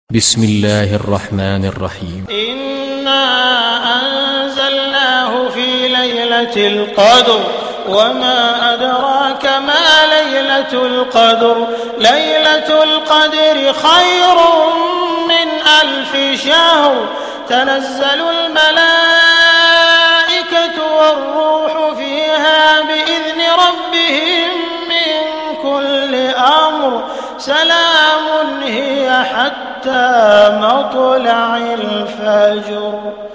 بسم الله الرحمن الرحيم. إنا أنزلناه في ليلة القدر وما أدراك ما ليلة القدر. ليلة القدر خير من 1000 شهر. تنزل الملائكة والروح فيها بإذن ربهم من كل أمر. سلام هي حتى مطلع الفجر.